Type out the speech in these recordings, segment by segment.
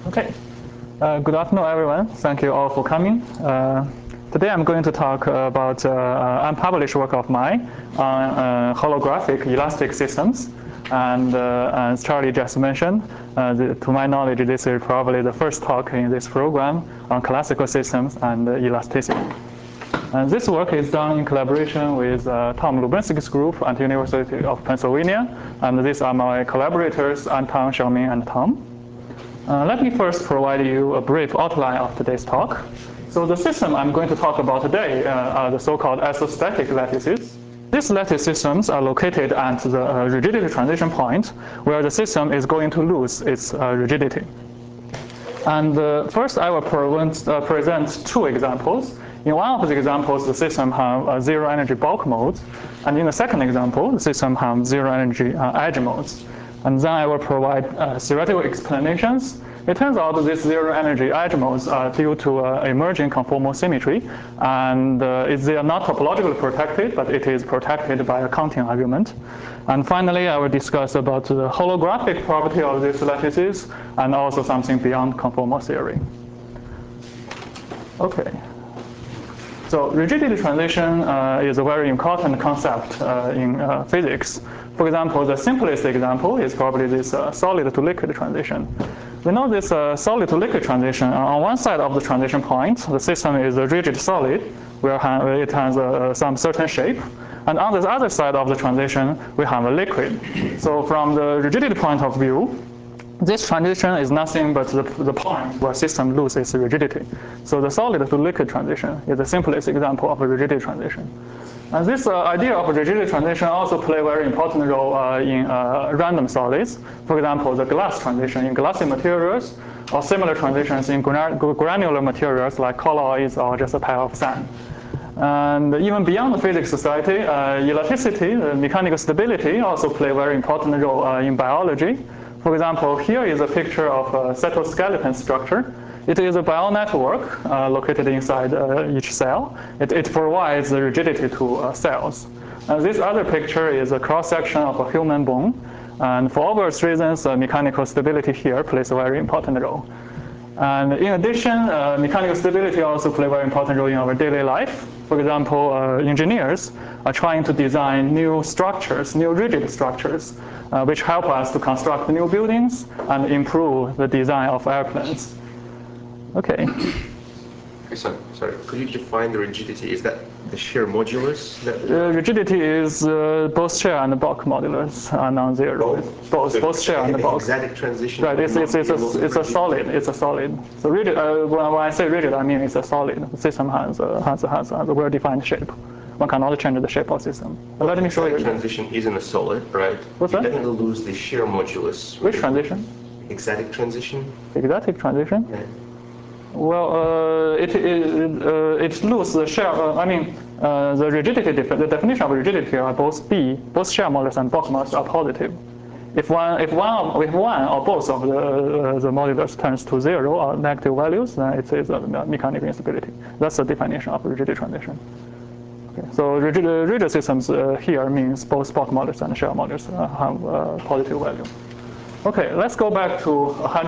Okay. Good afternoon, everyone. Thank you all for coming. Today I'm going to talk about unpublished work of mine on holographic elastic systems. And as Charlie just mentioned, to my knowledge, this is probably the first talk in this program on classical systems and elasticity. And this work is done in collaboration with Tom Lubinsky's group at the University of Pennsylvania. And these are my collaborators, Anton, Xiaoming, and Tom. Let me first provide you a brief outline of today's talk. So the system I'm going to talk about today are the so-called isostatic lattices. These lattice systems are located at the rigidity transition point where the system is going to lose its rigidity. And first I will present two examples. In one of the examples, the system has zero energy bulk modes. And in the second example, the system has zero energy edge modes. And then I will provide theoretical explanations. It turns out that these zero energy edge modes are due to emerging conformal symmetry. And they are not topologically protected, but it is protected by a counting argument. And finally, I will discuss about the holographic property of these lattices and also something beyond conformal theory. Okay. So rigidity transition is a very important concept in physics. For example, the simplest example is probably this solid to liquid transition. We know this solid to liquid transition. On one side of the transition point, the system is a rigid solid, where it has some certain shape. And on the other side of the transition, we have a liquid. So from the rigidity point of view, this transition is nothing but the point where system loses its rigidity. So the solid to liquid transition is the simplest example of a rigidity transition. And this idea of rigidity transition also plays a very important role in random solids. For example, the glass transition in glassy materials, or similar transitions in granular materials like colloids or just a pile of sand. And even beyond the physics society, elasticity, mechanical stability also play a very important role in biology. For example, here is a picture of a cytoskeleton structure. It is a bio-network located inside each cell. It provides the rigidity to cells. And this other picture is a cross-section of a human bone. And for obvious reasons, mechanical stability here plays a very important role. And in addition, mechanical stability also plays a very important role in our daily life. For example, engineers are trying to design new structures, new rigid structures, which help us to construct new buildings and improve the design of airplanes. Okay. So, sorry, could you define the rigidity? Is that the shear modulus? Rigidity is both shear and bulk modulus are non-zero. Both shear and bulk. Exadic transition. Right. It's a solid. It's a solid. So rigid. When I say rigid, I mean it's a solid. The system has a well-defined shape. One cannot change the shape of the system. Well, let me show you. Transition isn't a solid, right? What's that? You definitely lose the shear modulus. Which transition? Exadic transition. Exadic transition. Yeah. Well, it loses the shear. The rigidity. The definition of rigidity are both shear modulus and bulk modulus are positive. If one or both of the modulus turns to zero or negative values, then it is a mechanical instability. That's the definition of rigidity transition. Okay. So rigid systems here means both bulk modulus and shear modulus have positive value. Okay, let's go back to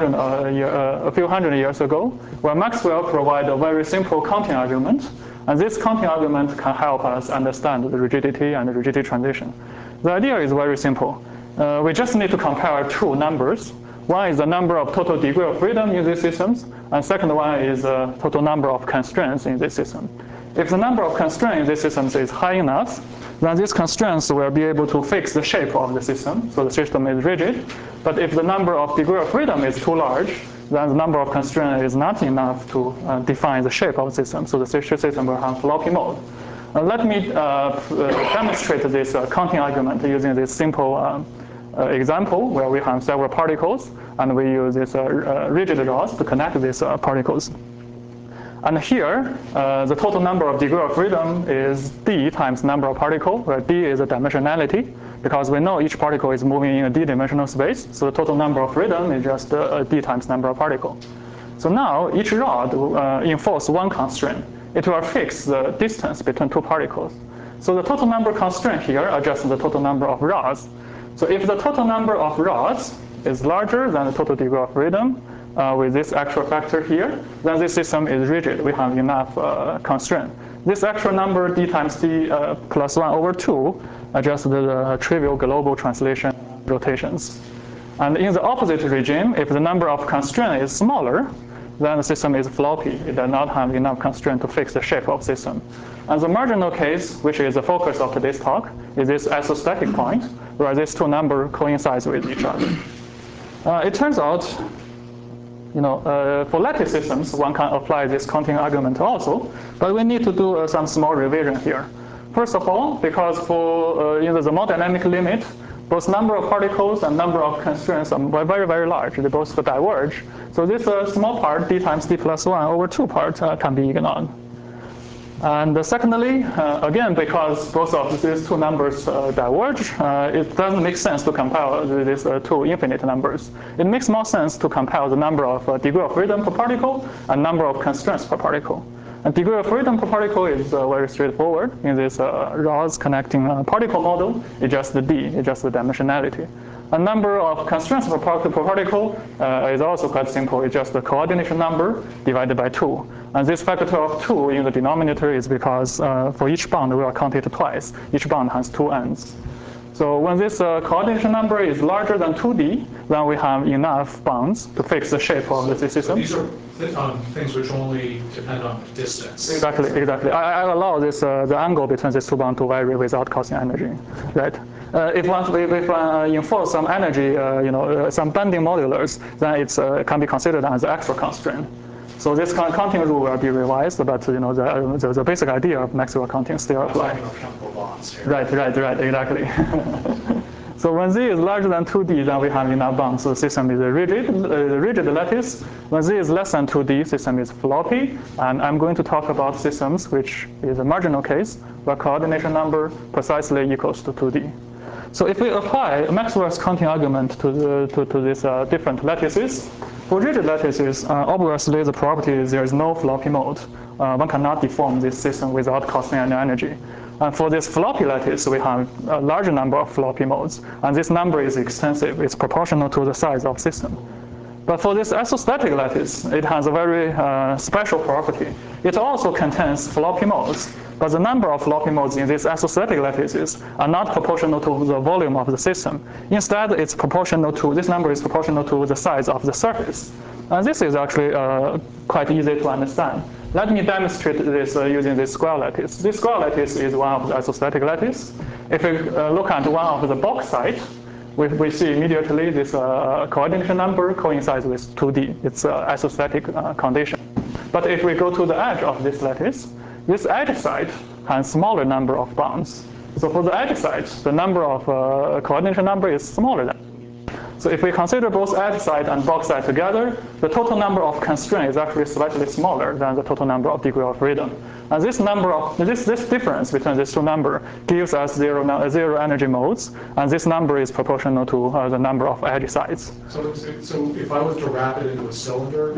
a few hundred years ago, where Maxwell provided a very simple counting argument. And this counting argument can help us understand the rigidity and the rigidity transition. The idea is very simple. We just need to compare two numbers. One is the number of total degree of freedom in these systems, and second one is the total number of constraints in this system. If the number of constraints in these systems is high enough, then these constraints will be able to fix the shape of the system, so the system is rigid. But if the number of degree of freedom is too large, then the number of constraints is not enough to define the shape of the system, so the system will have floppy mode. Let me demonstrate this counting argument using this simple example where we have several particles, and we use this rigid rods to connect these particles. And here, the total number of degree of freedom is d times number of particles, where d is a dimensionality, because we know each particle is moving in a d-dimensional space, so the total number of freedom is just d times number of particles. So now, each rod enforces one constraint. It will fix the distance between two particles. So the total number constraint here are just the total number of rods. So if the total number of rods is larger than the total degree of freedom, with this actual factor here, then this system is rigid. We have enough constraint. This actual number d times d plus 1 over 2 are just the trivial global translation rotations. And in the opposite regime, if the number of constraint is smaller, then the system is floppy. It does not have enough constraint to fix the shape of the system. And the marginal case, which is the focus of today's talk, is this isostatic point, where these two numbers coincide with each other. It turns out, for lattice systems, one can apply this counting argument also, but we need to do some small revision here. First of all, because for the thermodynamic limit, both number of particles and number of constraints are very, very large. They both diverge. So this small part, d times d plus 1 over 2 part, can be ignored. And secondly, again, because both of these two numbers diverge, it doesn't make sense to compare these two infinite numbers. It makes more sense to compare the number of degree of freedom per particle and number of constraints per particle. And degree of freedom per particle is very straightforward. In this Rawls connecting particle model, it's just the d, it's just the dimensionality. A number of constraints per particle is also quite simple. It's just the coordination number divided by 2. And this factor of 2 in the denominator is because for each bound we are counted twice. Each bound has 2 ends. So when this coordination number is larger than 2d, then we have enough bounds to fix the shape of the system. These are things which only depend on distance. Exactly. I allow this the angle between these two bonds to vary without causing energy, right? If one enforce some energy, some bending modulus, then it can be considered as an extra constraint. So this counting rule will be revised, but the basic idea of Maxwell counting still applies. Right, exactly. So when z is larger than 2d, then we have enough bounds. So the system is a rigid lattice. When z is less than 2d, system is floppy. And I'm going to talk about systems which is a marginal case, where coordination number precisely equals to 2d. So if we apply Maxwell's counting argument to these different lattices, for rigid lattices, obviously the property is there is no floppy mode. One cannot deform this system without costing any energy. And for this floppy lattice, we have a larger number of floppy modes. And this number is extensive. It's proportional to the size of the system. But for this isostatic lattice, it has a very special property. It also contains floppy modes. But the number of floppy modes in these isostatic lattices are not proportional to the volume of the system. Instead, this number is proportional to the size of the surface. And this is actually quite easy to understand. Let me demonstrate this using this square lattice. This square lattice is one of the isostatic lattice. If we look at one of the box side, we see immediately this coordination number coincides with 2D. It's an isostatic condition. But if we go to the edge of this lattice, this edge side has smaller number of bounds. So for the edge side, the number of coordination number is smaller than. So if we consider both edge side and box side together, the total number of constraints is actually slightly smaller than the total number of degree of freedom. And this difference between these two numbers gives us zero energy modes, and this number is proportional to the number of edge sides. So if I was to wrap it into a cylinder,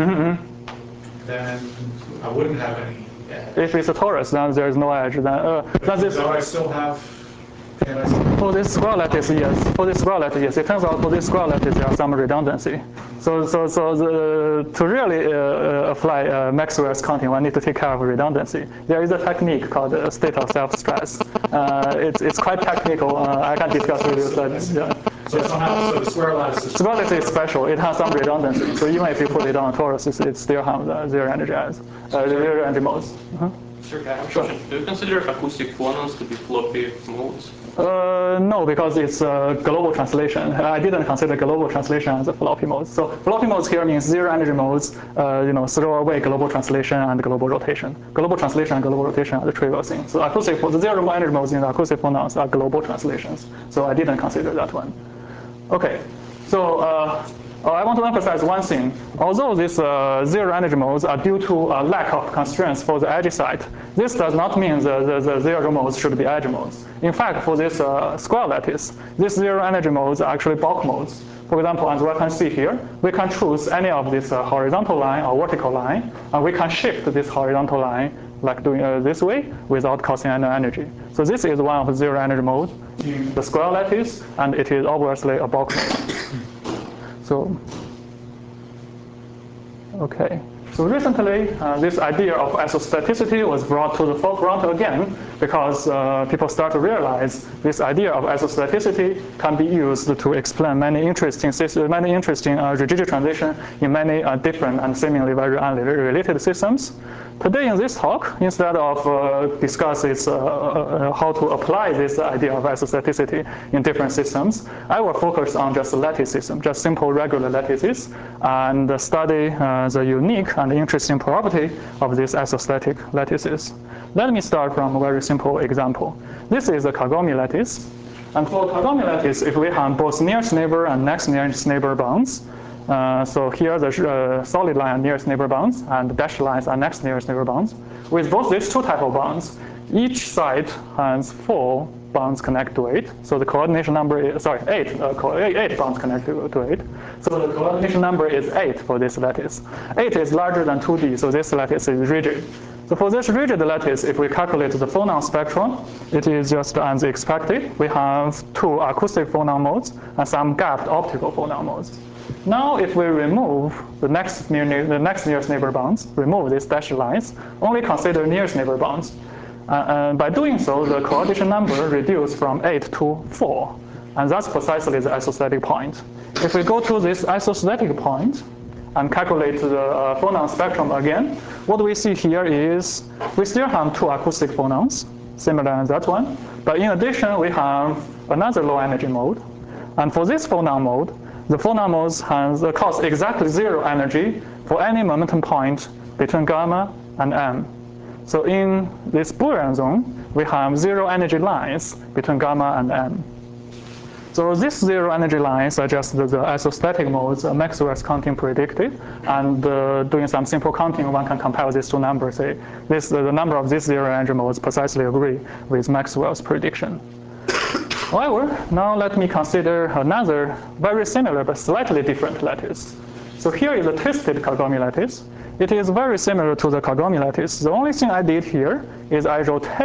then I wouldn't have any edge. If it's a torus, then there is no edge. Then I still have. For this square lattice, yes. For this square lattice, yes. It turns out for this square lattice, there is some redundancy. So to really apply Maxwell's counting, one need to take care of redundancy. There is a technique called state of self-stress. It's quite technical. I can discuss with you. Yeah. So the square lattice is square lattice is special. It has some redundancy. So even if you put it on a torus, it still has zero energy modes. Sure, I have a question. Do you consider acoustic phonons to be floppy modes? No, because it's a global translation. I didn't consider global translation as a floppy mode. So floppy modes here means zero energy modes, throw away global translation and global rotation. Global translation and global rotation are the trivial things. So the zero energy modes in the acoustic phonons are global translations. So I didn't consider that one. Okay, so I want to emphasize one thing. Although these zero energy modes are due to a lack of constraints for the edge side, this does not mean the zero modes should be edge modes. In fact, for this square lattice, these zero energy modes are actually bulk modes. For example, as we can see here, we can choose any of this horizontal line or vertical line, and we can shift this horizontal line like doing this way without causing any energy. So this is one of the zero energy modes in the square lattice, and it is obviously a bulk mode. So Okay, so recently this idea of isostaticity was brought to the foreground again because people start to realize this idea of isostaticity can be used to explain many interesting rigidity transition in many different and seemingly very unrelated systems. Today in this talk, instead of discussing how to apply this idea of isostaticity in different systems, I will focus on just lattice system, just simple regular lattices, and study the unique and interesting property of these isostatic lattices. Let me start from a very simple example. This is a Kagome lattice. And for Kagome lattice, if we have both nearest neighbor and next nearest neighbor bounds, so here the solid line are nearest neighbor bounds and the dashed lines are next nearest neighbor bounds. With both these two type of bounds, each side has 4 bounds connected to 8. So the coordination number is, 8 bounds connected to 8. So the coordination number is 8 for this lattice. 8 is larger than 2D, so this lattice is rigid. So for this rigid lattice, if we calculate the phonon spectrum, it is just as expected. We have 2 acoustic phonon modes and some gapped optical phonon modes. Now, if we remove the next nearest neighbor bounds, remove these dashed lines, only consider nearest neighbor bounds. By doing so, the coordination number reduces from 8 to 4, and that's precisely the isostatic point. If we go to this isostatic point and calculate the phonon spectrum again, what we see here is we still have 2 acoustic phonons, similar as that one, but in addition, we have another low energy mode. And for this phonon mode, the phonon mode costs exactly 0 energy for any momentum point between gamma and m. So in this Boolean zone, we have 0 energy lines between gamma and m. So these 0 energy lines are just the isostatic modes Maxwell's counting predicted. And doing some simple counting, one can compare these two numbers. Say the number of these 0 energy modes precisely agree with Maxwell's prediction. However, now let me consider another very similar but slightly different lattice. So here is a twisted Kagome lattice. It is very similar to the Kagome lattice. The only thing I did here is I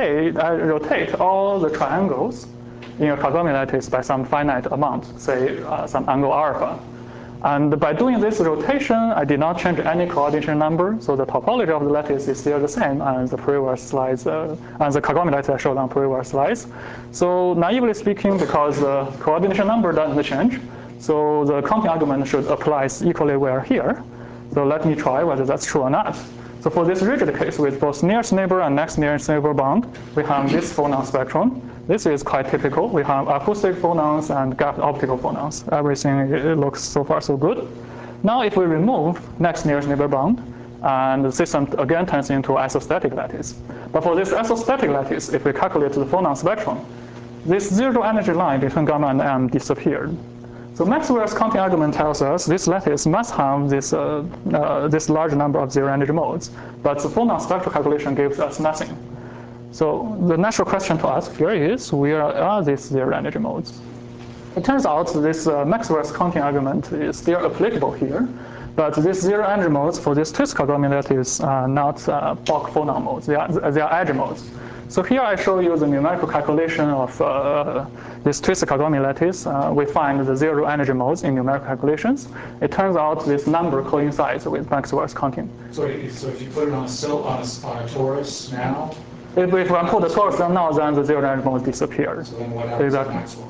rotate all the triangles in a Kagome lattice by some finite amount, say some angle alpha. And by doing this rotation, I did not change any coordination number, so the topology of the lattice is still the same as the previous slides, as the Kagome lattice I showed on previous slides. So naively speaking, because the coordination number doesn't change, so the counting argument should apply equally well here. So let me try whether that's true or not. So for this rigid case with both nearest neighbor and next nearest neighbor bound, we have this phonon spectrum. This is quite typical. We have acoustic phonons and gapped optical phonons. Everything it looks so far so good. Now if we remove next nearest neighbor bound, and the system again turns into isostatic lattice. But for this isostatic lattice, if we calculate the phonon spectrum, this 0 energy line between gamma and m disappeared. So Maxwell's counting argument tells us this lattice must have this large number of 0 energy modes, but the phonon spectral calculation gives us nothing. So the natural question to ask here is, where are these 0 energy modes? It turns out this Maxwell's counting argument is still applicable here, but these 0 energy modes for this twist Kagome lattice are not bulk phonon modes, they are edge modes. So here I show you the numerical calculation of this twist Kagome lattice. We find the 0 energy modes in numerical calculations. It turns out this number coincides with Maxwell's counting. So if you put it on a torus now, if one put the torus now, then the 0 energy modes disappear. So then what happens to Maxwell?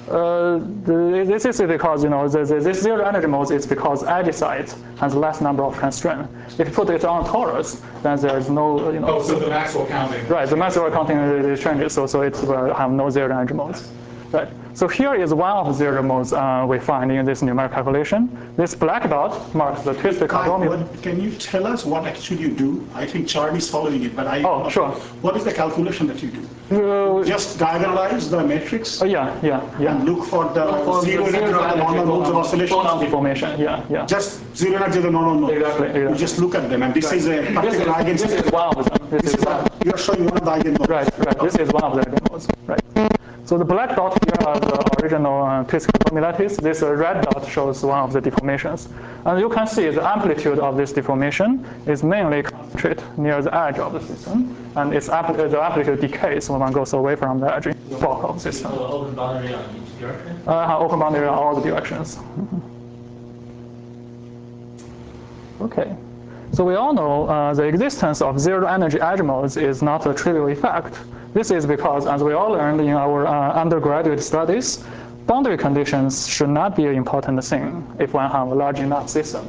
This is because this 0 energy modes is because edge side has less number of constraints. If you put it on torus, then there is no Oh, so the Maxwell counting. Right, the Maxwell counting really changes, so it will have no 0 energy modes. Right. So here is one of the 0 modes we find in this numerical calculation. This black dot marks the twisted Kagome. Can you tell us what actually you do? I think Charlie's following it, but Oh, sure. What is the calculation that you do? Just diagonalize the matrix Yeah. and look for the 0 energy of the normal modes of oscillation. Phonon deformation, yeah. Just 0 energy of the normal modes. Exactly. You just look at them, and this is a particular This is one of them. You're showing one of the eigenmodes. Right. This is one of the eigenmodes. Right. So the black dot here are the original twist Kagome lattice. This red dot shows one of the deformations. And you can see the amplitude of this deformation is mainly concentrated near the edge of the system. And the amplitude decays when one goes away from the edge bulk of the system. Open boundary on each direction? Open boundary on all the directions. Okay. So we all know the existence of zero energy edge modes is not a trivial effect. This is because, as we all learned in our undergraduate studies, boundary conditions should not be an important thing if one has a large enough system.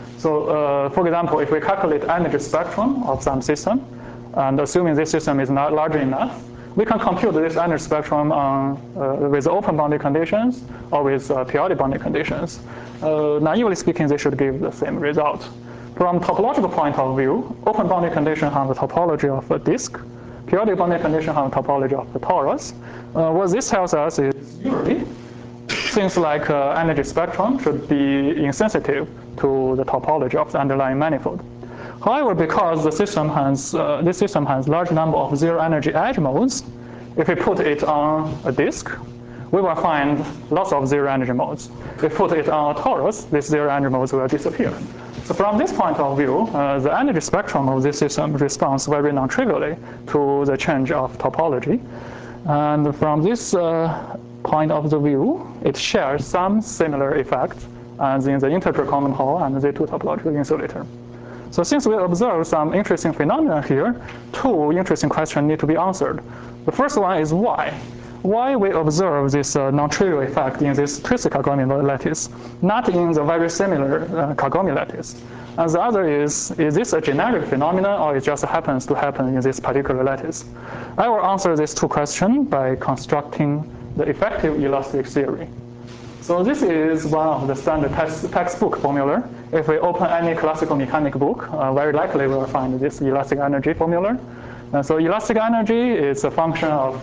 So, for example, if we calculate energy spectrum of some system, and assuming this system is not large enough, we can compute this energy spectrum with open boundary conditions or with periodic boundary conditions. Naively speaking, they should give the same result. From topological point of view, open boundary condition have the topology of a disk. Periodic boundary condition have the topology of the torus. What this tells us is usually things like energy spectrum should be insensitive to the topology of the underlying manifold. However, because the system has this system has large number of zero energy edge modes, if we put it on a disk, we will find lots of zero energy modes. If we put it on a torus, these zero energy modes will disappear. So from this point of view, the energy spectrum of this system responds very non-trivially to the change of topology. And from this point of the view, it shares some similar effects as in the integer quantum Hall and the two topological insulator. So since we observe some interesting phenomena here, two interesting questions need to be answered. The first one is why? Why we observe this non-trivial effect in this twisted Kagome lattice, not in the very similar Kagome lattice? And the other is this a generic phenomenon or it just happens to happen in this particular lattice? I will answer these two questions by constructing the effective elastic theory. So this is one of the standard textbook formula. If we open any classical mechanic book, very likely we will find this elastic energy formula. So elastic energy is a function of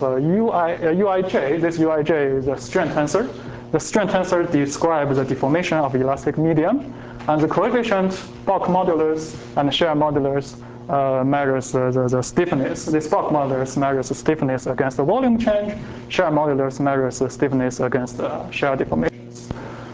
Uij. This Uij is a strain tensor. The strain tensor describes the deformation of elastic medium, and the coefficient bulk modulus and shear modulus measures the stiffness. This bulk modulus measures the stiffness against the volume change. Shear modulus measures the stiffness against the shear deformations.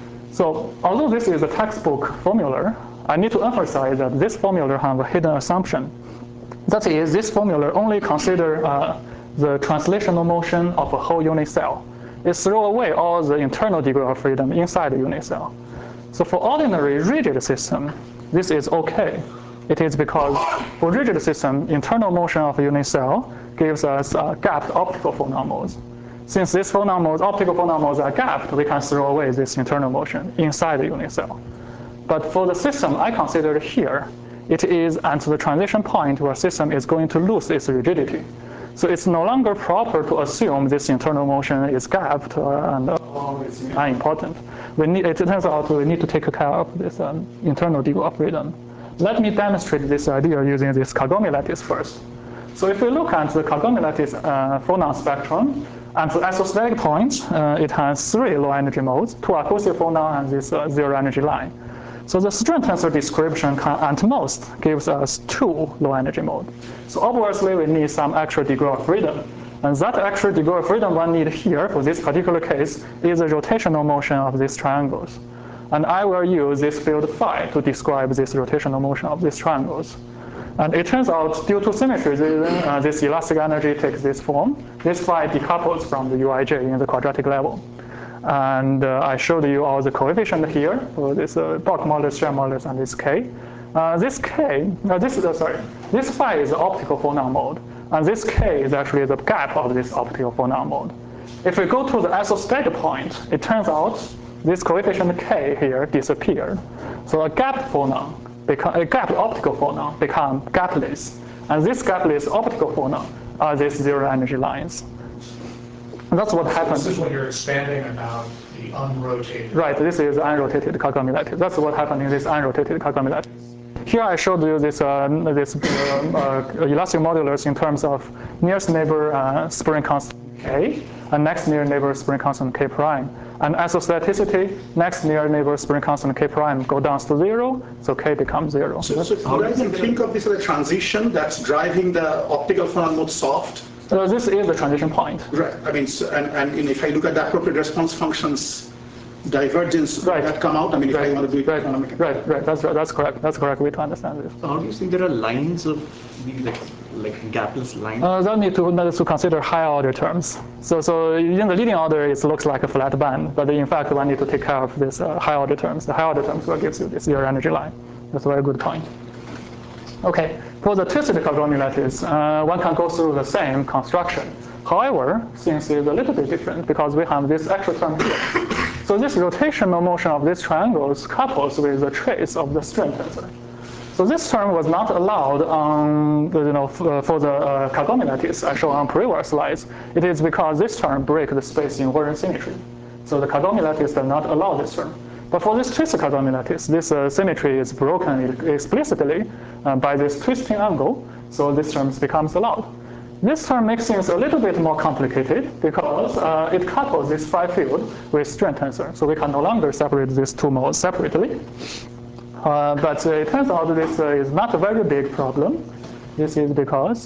So although this is a textbook formula, I need to emphasize that this formula has a hidden assumption. That is, this formula only considers the translational motion of a whole unit cell. It throws away all the internal degree of freedom inside the unit cell. So for ordinary rigid system, this is okay. It is because for rigid system, internal motion of a unit cell gives us gapped optical phonon modes. Since these phonon modes, optical phonon modes are gapped, we can throw away this internal motion inside the unit cell. But for the system I considered here, it is at the transition point where system is going to lose its rigidity. So it's no longer proper to assume this internal motion is gapped and it's unimportant. It turns out we need to take care of this internal degree of freedom. Let me demonstrate this idea using this Kagome lattice first. So if we look at the Kagome lattice phonon spectrum, at the isostatic point, it has three low energy modes, two acoustic phonon and this zero energy line. So the strain tensor description can at most gives us two low energy modes. So obviously we need some extra degree of freedom. And that extra degree of freedom one need here for this particular case is the rotational motion of these triangles. And I will use this field phi to describe this rotational motion of these triangles. And it turns out due to symmetry, this elastic energy takes this form. This phi decouples from the Uij in the quadratic level. And I showed you all the coefficient here for this bulk modulus, shear modulus, and this k. This phi is the optical phonon mode, and this k is actually the gap of this optical phonon mode. If we go to the isostatic point, it turns out this coefficient k here disappeared. So a gapped optical phonon become gapless, and this gapless optical phonon are these zero energy lines. And that's what happens. This is when you're expanding about the unrotated. Right, this is unrotated Kagome lattice. That's what happened in this unrotated Kagome lattice. Here I showed you this elastic modulus in terms of nearest neighbor spring constant k, and next near neighbor spring constant k prime. And isostaticity, next near neighbor spring constant k prime go down to 0, so k becomes 0. So you guys can think of this as a transition that's driving the optical phonon mode soft? This is the transition point. Right. I mean, and if I look at the appropriate response functions, divergence that come out. I mean, if I want to do it economically. Right. That's correct. That's correct way to understand this. So how do you think there are lines of these like gapless lines? That need to consider higher order terms. So in the leading order, it looks like a flat band, but in fact, one need to take care of this higher order terms. The higher order terms will give you this zero energy line. That's a very good point. Okay, for the twisted Kagome lattice, one can go through the same construction. However, things is a little bit different because we have this extra term here. So this rotational motion of these triangles couples with the trace of the strain tensor. So this term was not allowed on, for the Kagome lattice I show on previous slides. It is because this term breaks the space inversion symmetry. So the Kagome lattice does not allow this term. But for this twisted Kagome lattice, this symmetry is broken explicitly by this twisting angle, so this term becomes allowed. This term makes things a little bit more complicated because it couples this phi field with strain tensor. So we can no longer separate these two modes separately. But it turns out this is not a very big problem. This is because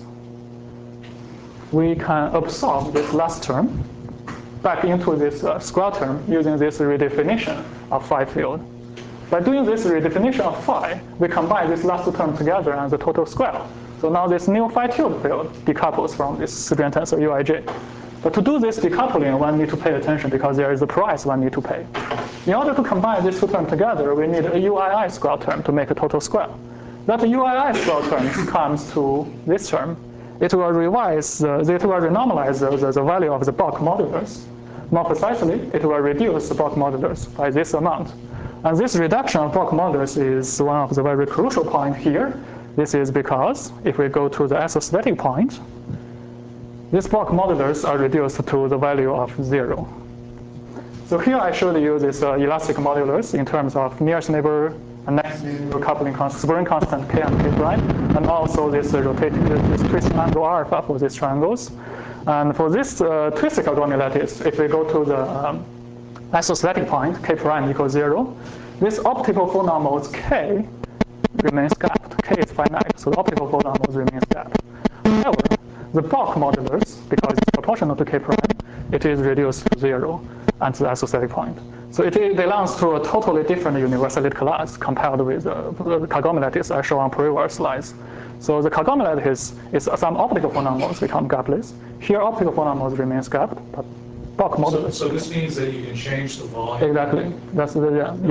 we can absorb this last term back into this square term using this redefinition of phi field. By doing this redefinition of phi, we combine this last term together as a total square. So now this new phi tilde field decouples from this strain tensor Uij. But to do this decoupling, one needs to pay attention because there is a price one needs to pay. In order to combine these two terms together, we need a UII square term to make a total square. That UII square term comes to this term. It will renormalize the value of the bulk modulus. More precisely, it will reduce the bulk modulus by this amount. And this reduction of bulk modulus is one of the very crucial points here. This is because if we go to the isostatic point, these bulk modulus are reduced to the value of 0. So here I showed you this elastic modulus in terms of nearest neighbor and next neighbor coupling constant, spring constant k and k prime, and also this twisting angle alpha for these triangles. And for this twisted Kagome lattice, if we go to the isostatic point, k prime equals 0, this optical phonon modes k remains gapped. K is finite, so the optical phonon modes remains gapped. However, the bulk modulus, because it's proportional to k prime, it is reduced to 0 at the isostatic point. So it belongs to a totally different universality class compared with the Kagome lattice I showed on previous slides. So the Kagome lattice is some optical phonon modes become gapless. Here, optical phonon modes remains gapped, but bulk modulus. So this means that you can change the volume. Exactly. That's the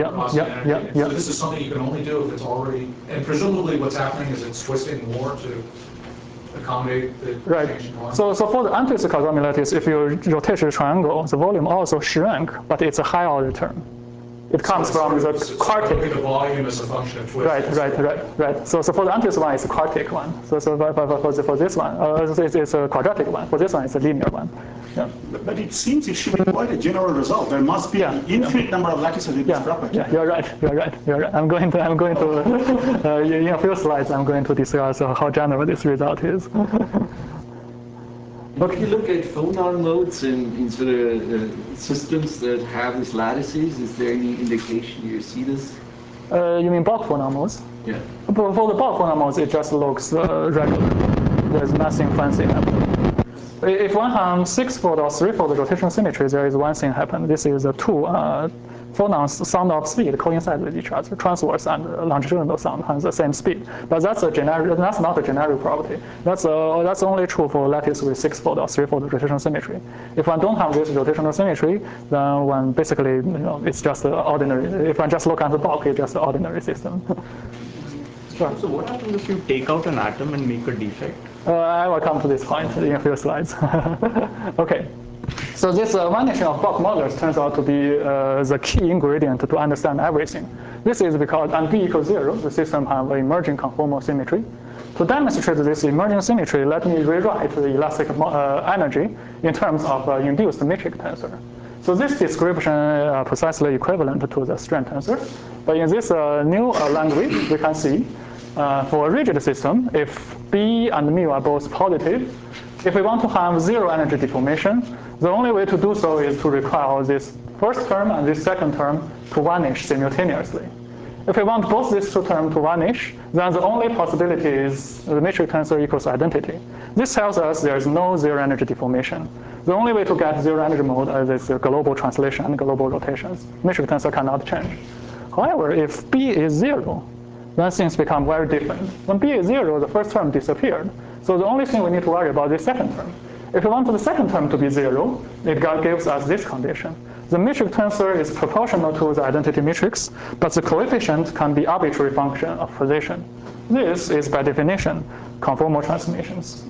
So this is something you can only do if it's already, and presumably what's happening is it's twisting more to accommodate the change in volume. So for the untwisted Kagome lattice, if you rotate the triangle, the volume also shrink, but it's a high order term. It comes from the quartic. The volume is a function of twist. Right. So for the untwisted one, it's a quartic one. So for this one, it's a quadratic one. For this one, it's a linear one. Yeah. But it seems it should be quite a general result. There must be an infinite number of lattices with this property. Yeah, you're right. I'm going to in a few slides, I'm going to discuss how general this result is. If you look at phonon modes in sort of systems that have these lattices, is there any indication you see this? You mean bulk phonon modes? Yeah. For the bulk phonon modes, it just looks regular. There's nothing fancy happening. If one has 6-fold or 3-fold rotational symmetry, there is one thing happen. This is two phonons sound of speed coincide with each other. Transverse and longitudinal sound has the same speed. But that's not a generic property. That's only true for lattice with 6-fold or 3-fold rotational symmetry. If one don't have this rotational symmetry, then one basically, it's just ordinary. If one just look at the bulk, it's just an ordinary system. Sure. So what happens if you take out an atom and make a defect? I will come to this point in a few slides. Okay. So this vanishing of bulk modulus turns out to be the key ingredient to understand everything. This is because on B equals 0, the system have an emerging conformal symmetry. To demonstrate this emerging symmetry, let me rewrite the elastic energy in terms of induced metric tensor. So this description is precisely equivalent to the strain tensor. But in this new language, we can see for a rigid system, if B and mu are both positive, if we want to have 0 energy deformation, the only way to do so is to require this first term and this second term to vanish simultaneously. If we want both these two terms to vanish, then the only possibility is the metric tensor equals identity. This tells us there is no 0 energy deformation. The only way to get 0 energy mode is this global translation and global rotations. Metric tensor cannot change. However, if B is 0, then things become very different. When B is 0, the first term disappeared. So the only thing we need to worry about is the second term. If we want the second term to be 0, it gives us this condition. The metric tensor is proportional to the identity matrix, but the coefficient can be arbitrary function of position. This is, by definition, conformal transformations.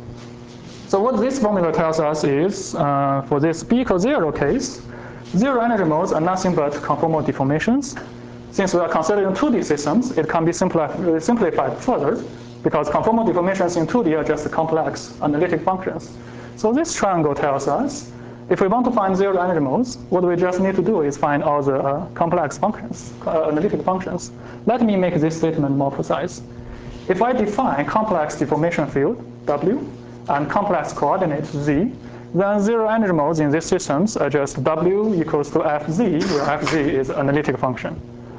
So what this formula tells us is, for this b equals 0 case, zero energy modes are nothing but conformal deformations. Since we are considering 2D systems, it can be simplified further, because conformal deformations in 2D are just complex analytic functions. So this triangle tells us, if we want to find zero energy modes, what we just need to do is find all the complex functions, analytic functions. Let me make this statement more precise. If I define complex deformation field, W, and complex coordinate, Z, then zero energy modes in these systems are just W equals to Fz, where Fz is analytic function.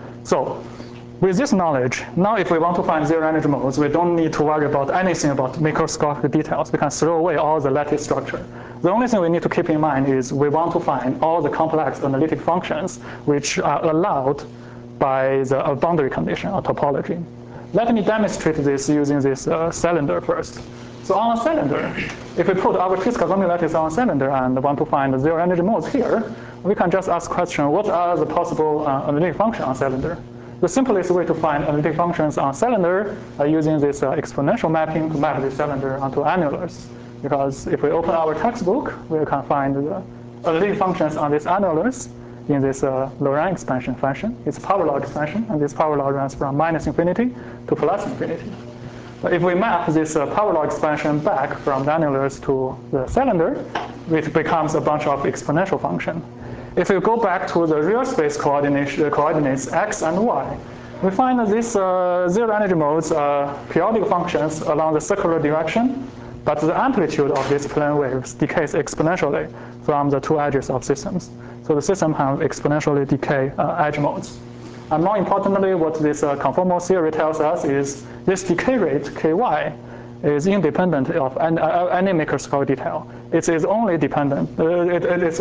So with this knowledge, now if we want to find zero energy modes, we don't need to worry about anything about microscopic details. We can throw away all the lattice structure. The only thing we need to keep in mind is we want to find all the complex analytic functions which are allowed by the boundary condition or topology. Let me demonstrate this using this cylinder first. So on a cylinder, if we put our Triskelion lattice on a cylinder and want to find the zero energy modes here, we can just ask the question, what are the possible analytic functions on a cylinder? The simplest way to find analytic functions on a cylinder are using this exponential mapping to map the cylinder onto annulars. Because if we open our textbook, we can find the analytic functions on these annulars in this Laurent expansion fashion. It's power law expansion, and this power law runs from -infinity to +infinity. But if we map this power law expansion back from the annulars to the cylinder, it becomes a bunch of exponential function. If we go back to the real space coordinates x and y, we find that these zero energy modes are periodic functions along the circular direction, but the amplitude of these plane waves decays exponentially from the two edges of systems. So the system has exponentially decay edge modes. And more importantly, what this conformal theory tells us is this decay rate, ky, is independent of any microscopic detail. It is only dependent. It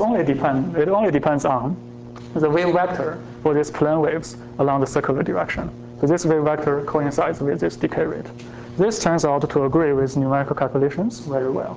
only depends on the wave vector for these plane waves along the circular direction. So this wave vector coincides with this decay rate. This turns out to agree with numerical calculations very well.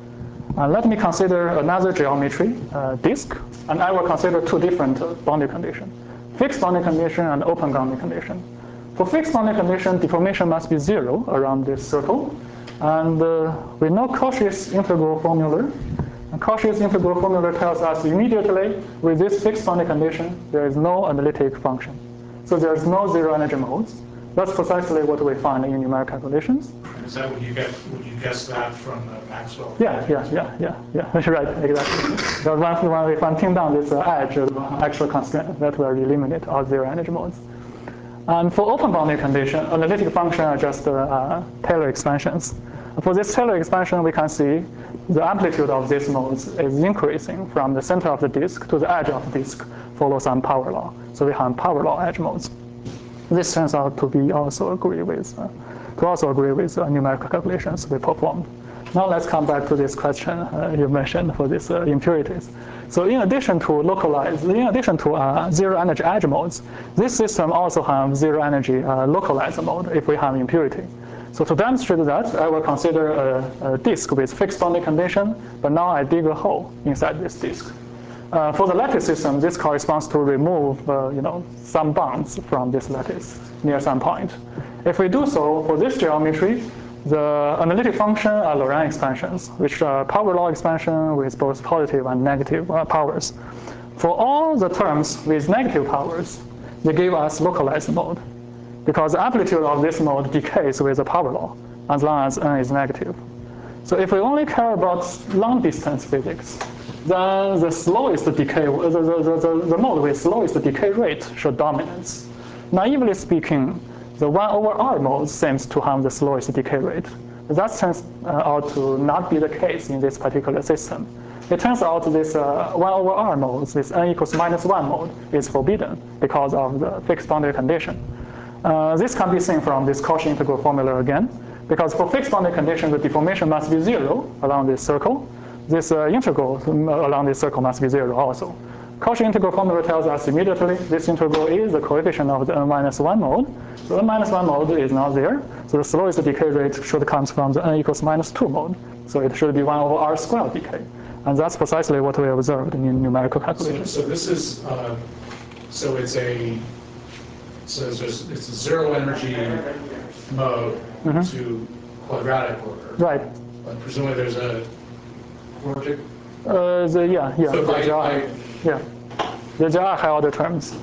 Let me consider another geometry, disk, and I will consider two different boundary conditions: fixed boundary condition and open boundary condition. For fixed boundary condition, deformation must be 0 around this circle. And we know Cauchy's integral formula. And Cauchy's integral formula tells us immediately, with this fixed boundary condition, there is no analytic function. So there's no zero energy modes. That's precisely what we find in numerical calculations. Is that what you get? Would you guess that from Maxwell? Yeah. Right, exactly. Because when we pin down this edge of actual constraint, that will eliminate all zero energy modes. And for open boundary condition, analytic functions are just Taylor expansions. For this Taylor expansion, we can see the amplitude of these modes is increasing from the center of the disk to the edge of the disk, follow some power law. So we have power law edge modes. This turns out to be also agree with numerical calculations we performed. Now let's come back to this question you mentioned for these impurities. So in addition to zero energy edge modes, this system also has zero energy localized mode if we have impurity. So to demonstrate that, I will consider a disk with fixed boundary condition, but now I dig a hole inside this disk. For the lattice system, this corresponds to remove some bounds from this lattice near some point. If we do so, for this geometry, the analytic function are Laurent expansions, which are power law expansion with both positive and negative powers. For all the terms with negative powers, they give us localized mode, because the amplitude of this mode decays with the power law as long as n is negative. So if we only care about long distance physics, then the slowest decay, the mode with slowest decay rate should dominance. Naively speaking, the 1/r mode seems to have the slowest decay rate. That turns out to not be the case in this particular system. It turns out this 1/r mode, this n equals -1 mode, is forbidden because of the fixed boundary condition. This can be seen from this Cauchy integral formula again, because for fixed boundary condition, the deformation must be 0 along this circle. This integral along this circle must be 0 also. Cauchy integral formula tells us immediately this integral is the coefficient of the n-1 mode. So n-1 mode is not there. So the slowest decay rate should come from the n equals -2 mode. So it should be 1/r squared decay. And that's precisely what we observed in numerical calculations. So this is, so it's a zero energy mode to quadratic order. Right. But presumably there's a Rorschach. There are high order terms.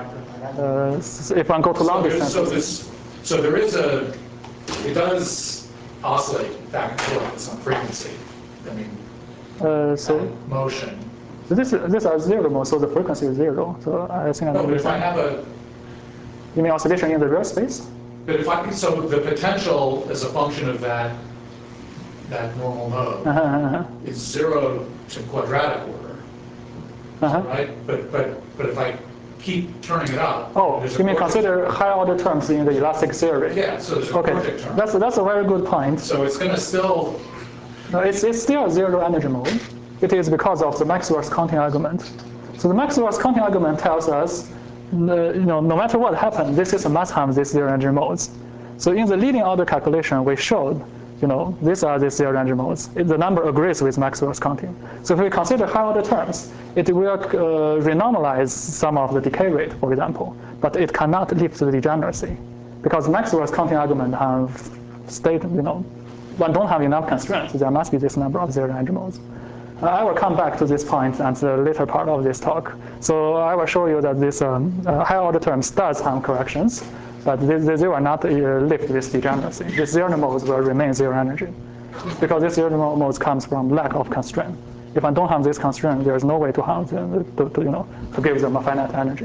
If I go to long distance. So there is it does oscillate back and forth at some frequency. I mean, motion. So these are zero modes, so the frequency is zero. So I think but if I have you mean oscillation in the real space? But so the potential as a function of that normal mode is zero to quadratic order, right? But if I keep turning it up, you mean consider higher order terms in the elastic theory? Yeah, so there's a Rorschach term. That's a very good point. So it's going to still. No, it's still a zero energy mode. It is because of the Maxwell's counting argument. So the Maxwell's counting argument tells us, no matter what happens, this system must have these zero energy modes. So in the leading order calculation, we showed, these are the zero energy modes. The number agrees with Maxwell's counting. So if we consider high order terms, it will renormalize some of the decay rate, for example, but it cannot lift the degeneracy because Maxwell's counting argument have stated, one don't have enough constraints. There must be this number of zero energy modes. I will come back to this point at the later part of this talk. So I will show you that this higher order terms does have corrections, but they will not lift this degeneracy. These zero modes will remain zero energy because this zero modes comes from lack of constraint. If I don't have this constraint, there is no way to have them, to give them a finite energy.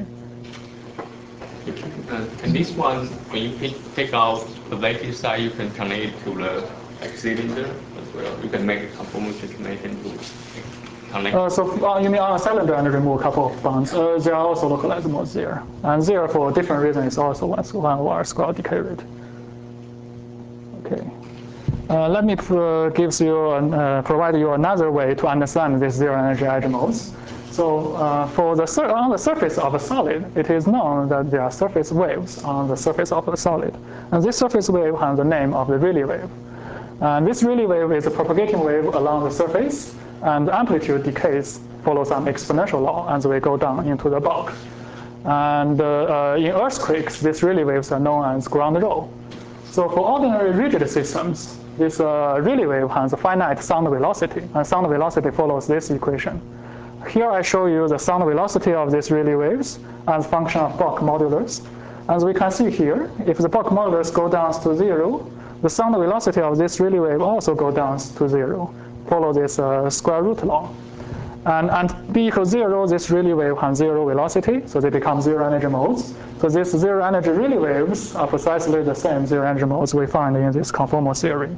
And this one, when you take out the lattice side, you can connect it to the cylinder as well. You can make a conformation connection to connect. So you mean on a cylinder and remove a couple of bonds? There are also localized modes there. And there, for different reasons, is also 1 over square decay rate. Okay. Let me provide you another way to understand these zero energy edge modes. So on the surface of a solid, it is known that there are surface waves on the surface of a solid. And this surface wave has the name of the Rayleigh wave. And this Rayleigh wave is a propagating wave along the surface, and the amplitude decays follows some exponential law as we go down into the bulk. And in earthquakes, these Rayleigh waves are known as ground roll. So for ordinary rigid systems, this Rayleigh wave has a finite sound velocity, and sound velocity follows this equation. Here I show you the sound velocity of these Rayleigh waves as a function of Bock modulus. As we can see here, if the Bock modulus goes down to 0, the sound velocity of this Rayleigh wave also goes down to 0. Follow this square root law. And b equals 0, this Rayleigh wave has 0 velocity, so they become zero energy modes. So these zero energy Rayleigh waves are precisely the same zero energy modes we find in this conformal theory.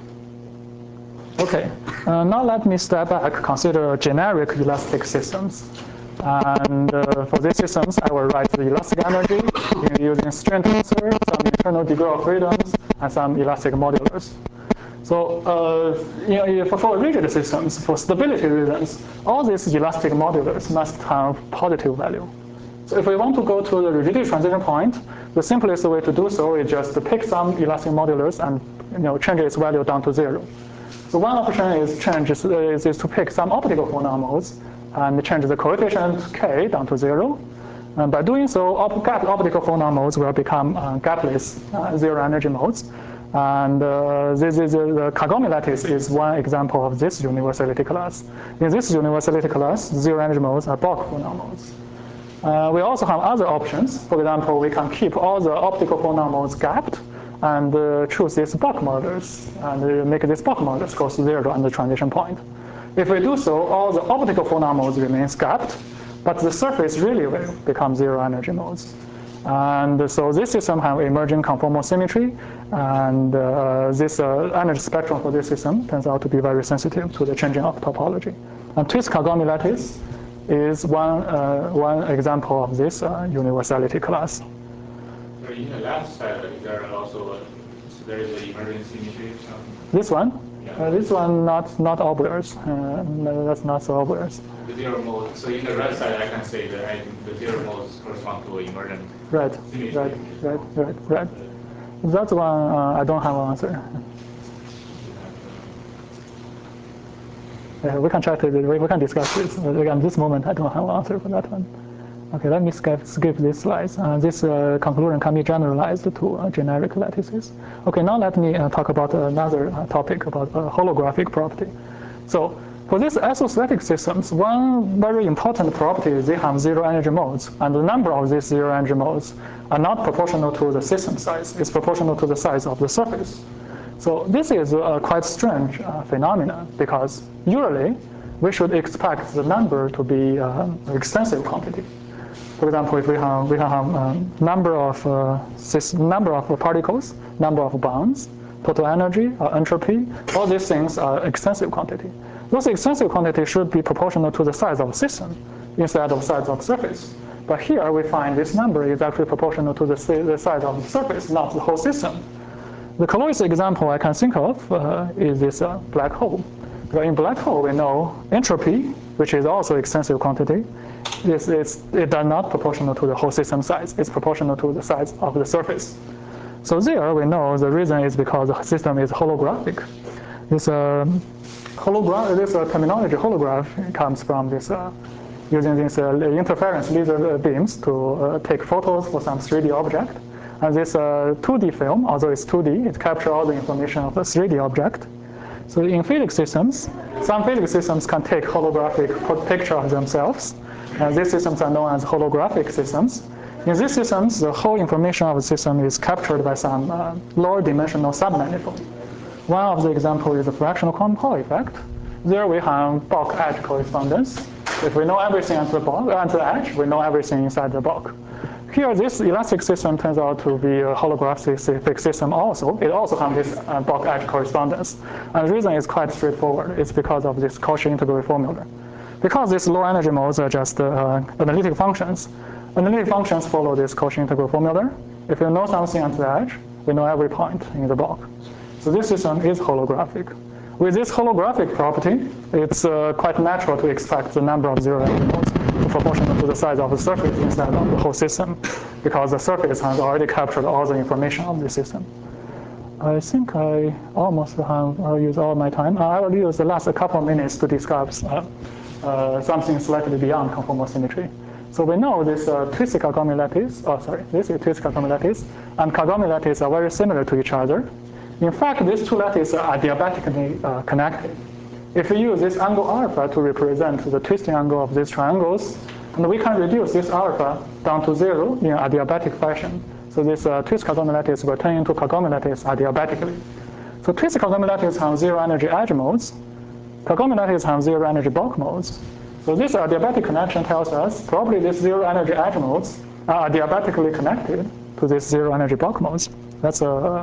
Okay, now let me step back, consider generic elastic systems. And for these systems, I will write the elastic energy using strain tensor, some internal degree of freedoms, and some elastic modulus. So for rigid systems, for stability reasons, all these elastic modulus must have positive value. So if we want to go to the rigidity transition point, the simplest way to do so is just to pick some elastic modulus and change its value down to 0. So one option is to pick some optical phonon modes and change the coefficient k down to 0. And by doing so, optical phonon modes will become gapless zero energy modes. And the Kagome lattice is one example of this universality class. In this universality class, zero energy modes are Bock phonon modes. We also have other options. For example, we can keep all the optical phonon modes gapped and choose this Bock modulus and make this Bock modulus go to 0 at the transition point. If we do so, all the optical phonon modes remain gapped, but the surface Rayleigh wave becomes zero energy modes. And so this system have emerging conformal symmetry, and this energy spectrum for this system turns out to be very sensitive to the changing of topology. And twist Kagome lattice is one example of this universality class. So in the last side, there are also there is an emerging symmetry. This one? Yeah. This one not obvious. No, that's not so obvious. The zero mode. So in the right side, I can say that the zero modes correspond to emergent Right, symmetry. right. That one I don't have an answer. We can check it. We can discuss this. At this moment, I don't have an answer for that one. Okay, let me skip this slide. This conclusion can be generalized to generic lattices. Okay, now let me talk about another topic about holographic property. So for these isostatic systems, one very important property is they have zero energy modes, and the number of these zero energy modes are not proportional to the system size. It's proportional to the size of the surface. So this is a quite strange phenomenon, because usually we should expect the number to be an extensive quantity. For example, if we have number of particles, number of bonds, total energy, entropy, all these things are extensive quantity. Those extensive quantities should be proportional to the size of the system instead of size of surface. But here we find this number is actually proportional to the size of the surface, not the whole system. The closest example I can think of is this black hole. But in black hole, we know entropy, which is also extensive quantity, it does not proportional to the whole system size. It's proportional to the size of the surface. So there we know the reason is because the system is holographic. This terminology holograph comes from this using these interference laser beams to take photos for some 3D object. And this 2D film, although it's 2D, it captures all the information of a 3D object. So in physics systems, some physics systems can take holographic picture of themselves. And these systems are known as holographic systems. In these systems, the whole information of the system is captured by some lower dimensional submanifold. One of the examples is the fractional quantum Hall effect. There we have bulk edge correspondence. If we know everything at the edge, we know everything inside the bulk. Here, this elastic system turns out to be a holographic system also. It also has this bulk edge correspondence. And the reason is quite straightforward. It's because of this Cauchy integral formula. Because these low energy modes are just analytic functions, analytic functions follow this Cauchy integral formula. If you know something at the edge, we know every point in the bulk. So this system is holographic. With this holographic property, it's quite natural to expect the number of zero energy modes proportional to the size of the surface instead of the whole system, because the surface has already captured all the information of the system. I think I almost have used all my time. I will use the last couple of minutes to discuss something slightly beyond conformal symmetry. So we know this twisted Kagome lattice, this is twisted Kagome lattice, and Kagome lattice are very similar to each other. In fact, these two lattices are adiabatically connected. If we use this angle alpha to represent the twisting angle of these triangles, and we can reduce this alpha down to 0 in adiabatic fashion. So this twisted Kagome lattice will turn into Kagome lattice adiabatically. So twisted Kagome lattice have zero energy edge modes. Kagome lattice have zero energy bulk modes. So this adiabatic connection tells us probably these zero energy edge modes are adiabatically connected to these zero energy bulk modes. That's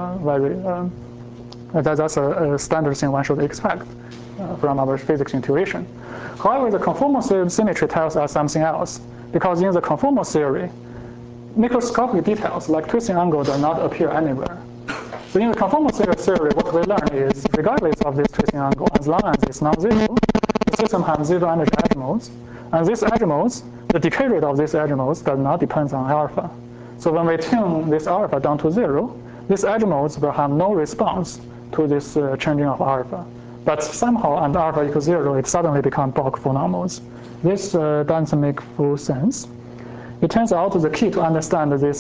that's a standard thing one should expect from our physics intuition. However, the conformal symmetry tells us something else, because in the conformal theory, microscopic details like twisting angle do not appear anywhere. So in the conformal theory, what we learn is, regardless of this twisting angle, as long as it's non-zero, the system has zero energy edge modes. And these edge modes, the decay rate of these edge modes does not depend on alpha. So when we tune this alpha down to 0, these edge modes will have no response to this changing of alpha. But somehow, at alpha equals 0, it suddenly becomes bulk Fourier modes. This doesn't make full sense. It turns out the key to understand this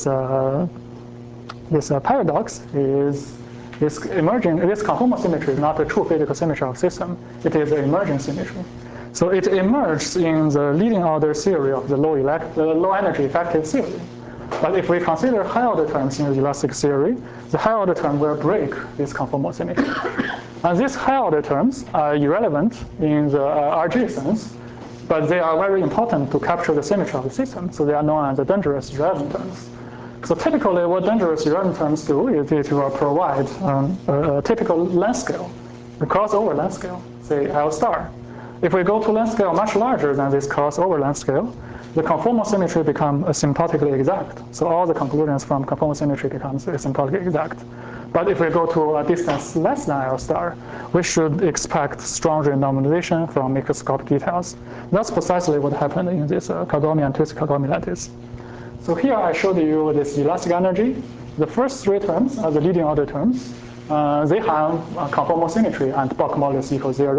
paradox is this conformal symmetry is not a true physical symmetry of system. It is an emergent symmetry. So it emerges in the leading order theory of the low energy effective theory. But if we consider high order terms in the elastic theory, the high order term will break this conformal symmetry. And these high order terms are irrelevant in the RG sense, but they are very important to capture the symmetry of the system. So they are known as the dangerous irrelevant terms. So typically what dangerous irrelevant terms do is it will provide a typical length scale, a crossover length scale, say L star. If we go to length scale much larger than this crossover length scale, the conformal symmetry becomes asymptotically exact. So all the conclusions from conformal symmetry becomes asymptotically exact. But if we go to a distance less than L star, we should expect stronger normalization from microscopic details. That's precisely what happened in this Kagome and twisted Kagome lattice. So here I showed you this elastic energy. The first three terms are the leading order terms. They have conformal symmetry and bulk modulus equals 0.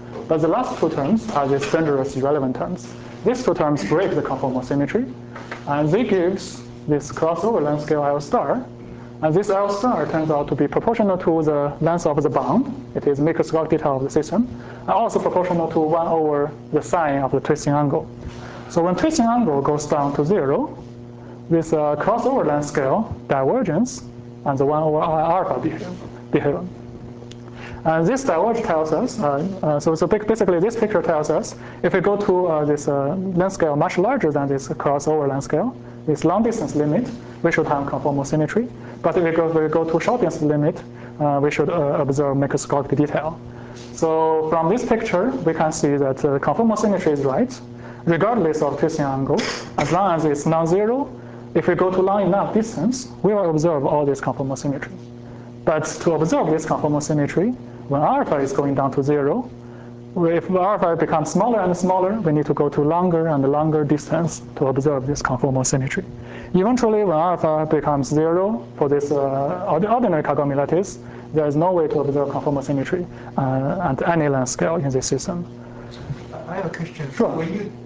But the last two terms are these dangerous irrelevant terms. These two terms break the conformal symmetry, and they gives this crossover length scale L star. And this L star turns out to be proportional to the length of the bound. It is microscopic detail of the system, and also proportional to 1 over the sine of the twisting angle. So when twisting angle goes down to 0, this crossover length scale divergence and the 1 over alpha behave. And this diverge tells us, so basically this picture tells us, if we go to this length scale much larger than this crossover length scale, this long distance limit, we should have conformal symmetry. But if we go to short distance limit, we should observe microscopic detail. So from this picture, we can see that conformal symmetry is right, regardless of twisting angle. As long as it's non-zero, if we go to long enough distance, we will observe all this conformal symmetry. But to observe this conformal symmetry, when alpha is going down to 0, if alpha becomes smaller and smaller, we need to go to longer and longer distance to observe this conformal symmetry. Eventually, when alpha becomes 0 for this ordinary Kagome lattice, there is no way to observe conformal symmetry at any length scale in this system. I have a question. Sure.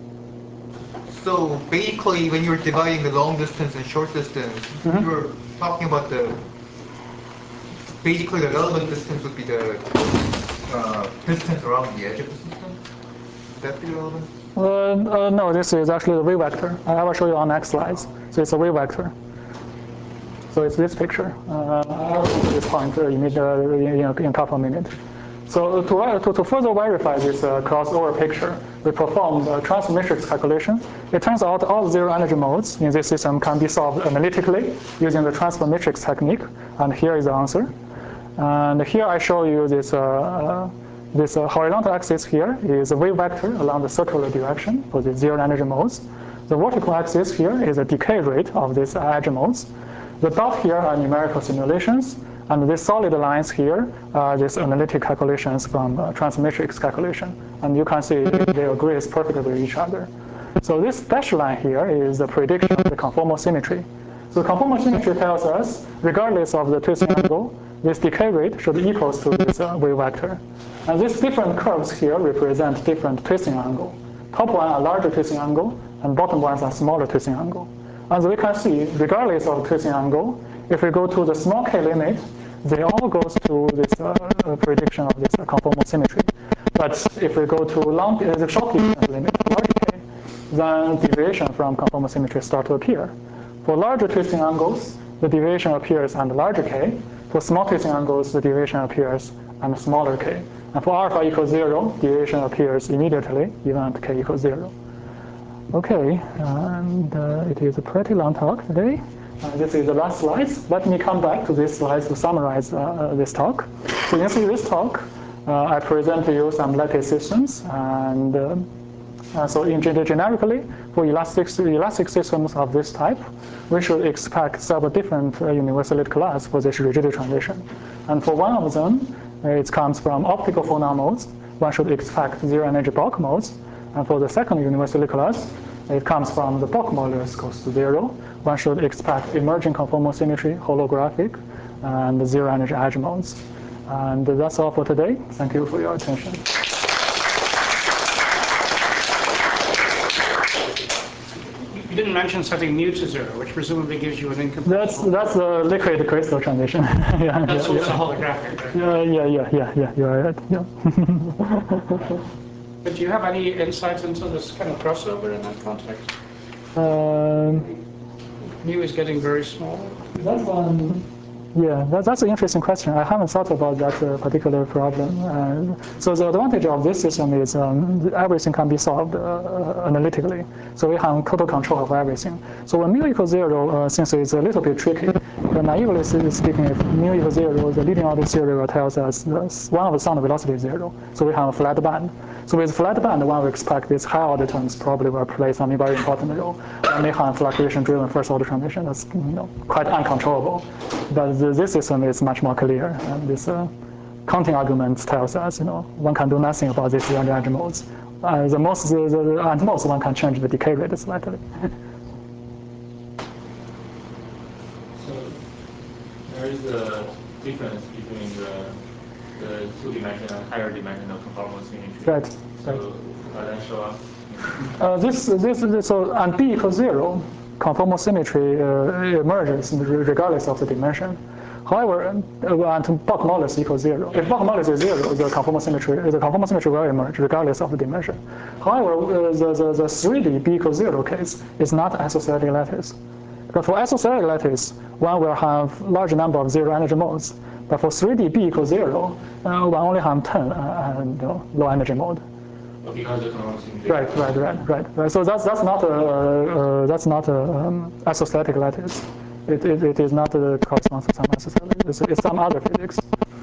So basically, when you're dividing the long distance and short distance, you're talking about basically the relevant distance would be the distance around the edge of the system? Would that be relevant? No, this is actually the wave vector. I will show you on next slides. So it's a wave vector. So it's this picture. I'll show this point in a couple of minutes. So to further verify this crossover picture, we performed a transfer matrix calculation. It turns out all zero energy modes in this system can be solved analytically using the transfer matrix technique. And here is the answer. And here I show you this horizontal axis here is a wave vector along the circular direction for the zero energy modes. The vertical axis here is a decay rate of these edge modes. The dot here are numerical simulations, and these solid lines here are these analytic calculations from transfer matrix calculation. And you can see they agree perfectly with each other. So this dashed line here is the prediction of the conformal symmetry. So conformal symmetry tells us, regardless of the twisting angle, this decay rate should equal to this wave vector. And these different curves here represent different twisting angle. Top one are larger twisting angle, and bottom ones are smaller twisting angle. As we can see, regardless of twisting angle, if we go to the small k limit, they all go to this prediction of this conformal symmetry. But if we go to the short distance limit, large k, then deviation from conformal symmetry start to appear. For larger twisting angles, the deviation appears at larger k. For small twisting angles, the deviation appears at smaller k. And for alpha equals 0, deviation appears immediately, even at k equals 0. Okay, and it is a pretty long talk today. This is the last slides. Let me come back to these slides to summarize this talk. So you see this talk, I present to you some lattice systems, and so generically, for elastic systems of this type, we should expect several different universality class for this rigidity transition. And for one of them, it comes from optical phonon modes. One should expect zero energy bulk modes. And for the second universality class, it comes from the bulk modulus goes to 0. One should expect emerging conformal symmetry, holographic, and zero energy edge modes. And that's all for today. Thank you for your attention. You didn't mention setting mu to 0, which presumably gives you an incomplete. That's the liquid crystal transition. Yeah, that's also holographic, right? Yeah. You're right. Yeah. But do you have any insights into this kind of crossover in that context? Mu is getting very small. That's one. Yeah, that's an interesting question. I haven't thought about that particular problem. So the advantage of this system is everything can be solved analytically. So we have total control of everything. So when mu equals 0, since it's a little bit tricky, naively speaking, if mu equals 0, the leading order theory tells us one of the sound velocity is 0. So we have a flat band. So with flat band, one would expect these high order terms probably will play some very important role. One may have fluctuation-driven first order transmission that's quite uncontrollable. But this system is much more clear. And this counting argument tells us, one can do nothing about these energy modes. At most, one can change the decay rate slightly. So there is a difference between the the two-dimensional, higher dimensional conformal symmetry. Right. So that show up. So on B equals 0, conformal symmetry emerges regardless of the dimension. However, on Bloch modulus equals 0. If Bloch modulus is 0, the conformal symmetry will emerge regardless of the dimension. However, the 3D B equals 0 case is not isostatic lattice. Because for isostatic lattice, one will have large number of zero energy modes. But for 3D B equals 0, one only have 10 low energy mode. Because the conformal symmetry. Right. So that's not isostatic lattice. It is not corresponds to some isostatic. It's some other physics.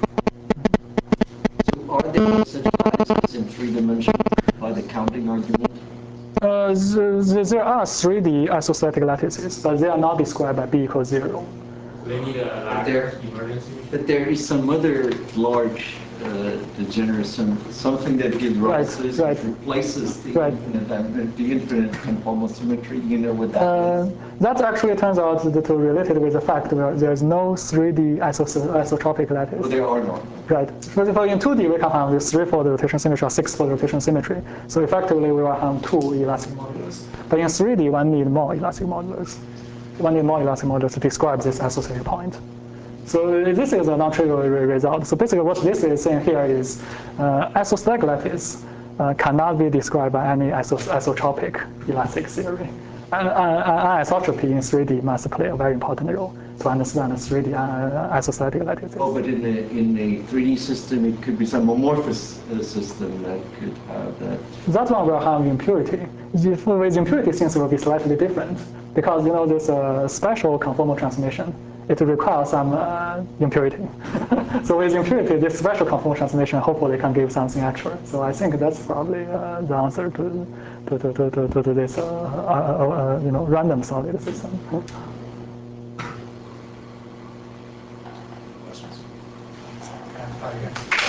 So are there such lattices in 3 dimensions by the counting argument? There are 3D isostatic lattices, but they are not described by B equals 0. They need a lattice emergency. But there is some other large degeneration, something that gives rise to replaces the infinite conformal symmetry. You know what that is? That actually turns out to related with the fact that there is no 3D isotropic lattice. Well, there are not. Right. For example, in 2D, we can have this 3-fold rotation symmetry or 6-fold rotation symmetry. So effectively, we will have 2 elastic modulus. But in 3D, one need more elastic modulus. One need more elastic modulus to describe this associated point. So this is a non-trivial result. So basically what this is saying here is isostatic lattice cannot be described by any isotropic elastic theory. And anisotropy in 3D must play a very important role to understand 3D isostatic lattices. Oh, but in a 3D system, it could be some amorphous system that could have that. That one will have impurity. With impurity, things will be slightly different because this special conformal transmission, it requires some impurity. So with impurity, this special conformal transmission hopefully can give something extra. So I think that's probably the answer to this random solid system. Questions?